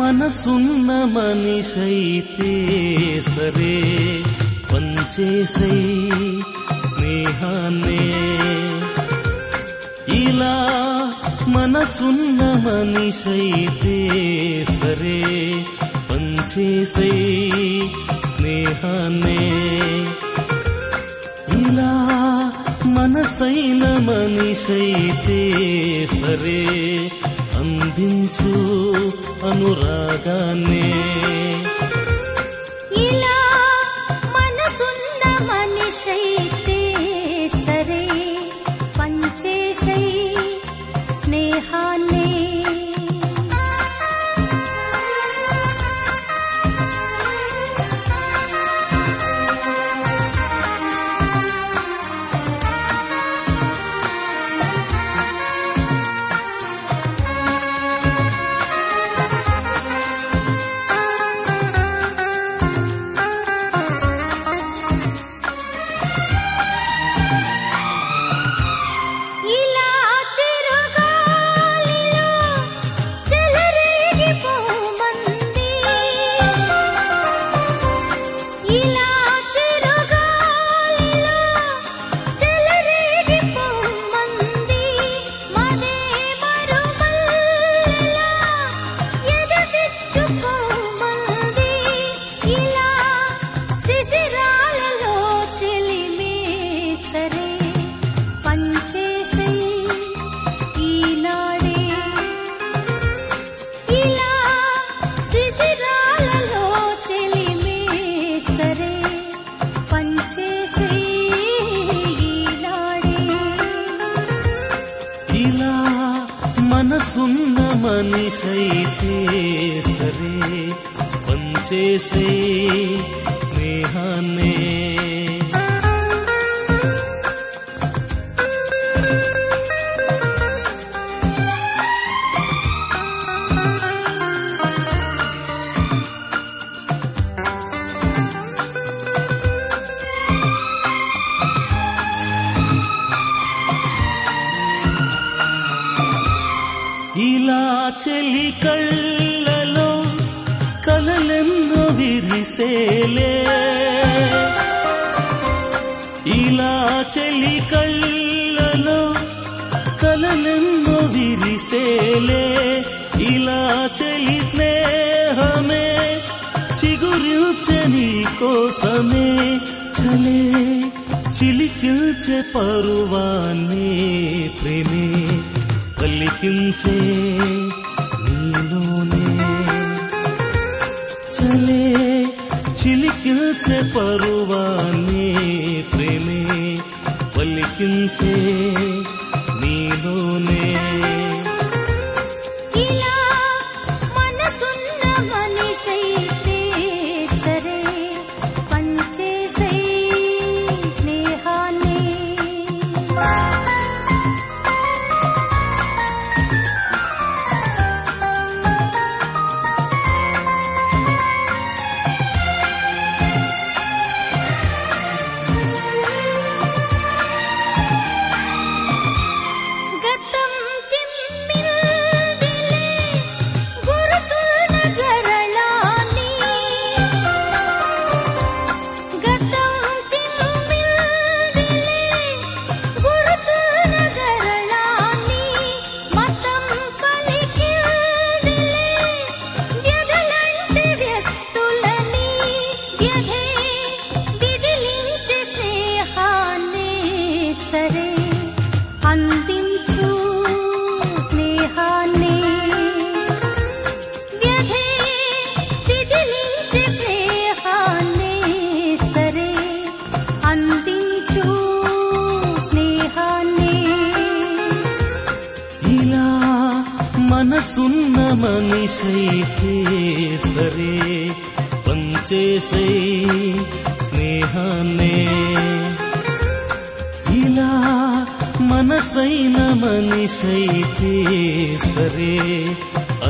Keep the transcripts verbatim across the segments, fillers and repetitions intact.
మనసున్న మనిషైతే సరే పంచేసై స్నేహాన్నే. ఇలా మనసున్న మనిషైతే సరే పంచేసై స్నేహాన్నే. ఇలా మనసైన మనిషైతే సరే అందించు అనురాగాన్నే. ఇలా మనసున్న మనిషైతే సరే పంచేసై స్నేహాన్నే. ఇలా మనసున్న మనిషైతే సరే పంచేసై స్నేహాన్నే. ఇలా చెలి కళ్ళలో కలలెన్నో విరిసేలే. ఇలా చెలి కళ్ళలో కలలెన్నో విరిసేలే. ఇలా చెలి స్నేహమే చిగురిల్చే నీ కోసమే. చలే చిలికిల్చే పరువాన్నే ప్రేమే పలికించే నీలోనే. చలే చిలికిల్చే పరువాన్నే ప్రేమే పలికించే నీలోనే. ఇలా మనసున్న మనిషైతే సరే పంచేసై స్నేహాన్నే. సరే అందించు స్నేహాన్నే. వ్యధే విదిలించే స్నేహాన్నే సరే అందించు స్నేహాన్నే. ఇలా మనసున్న మనిషైతే సరే పంచేసై స్నేహాన్నే. ఇలా మనసైన మనిషైతే సరే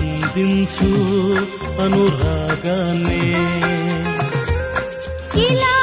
అందించు అనురాగాన్నే. ఇలా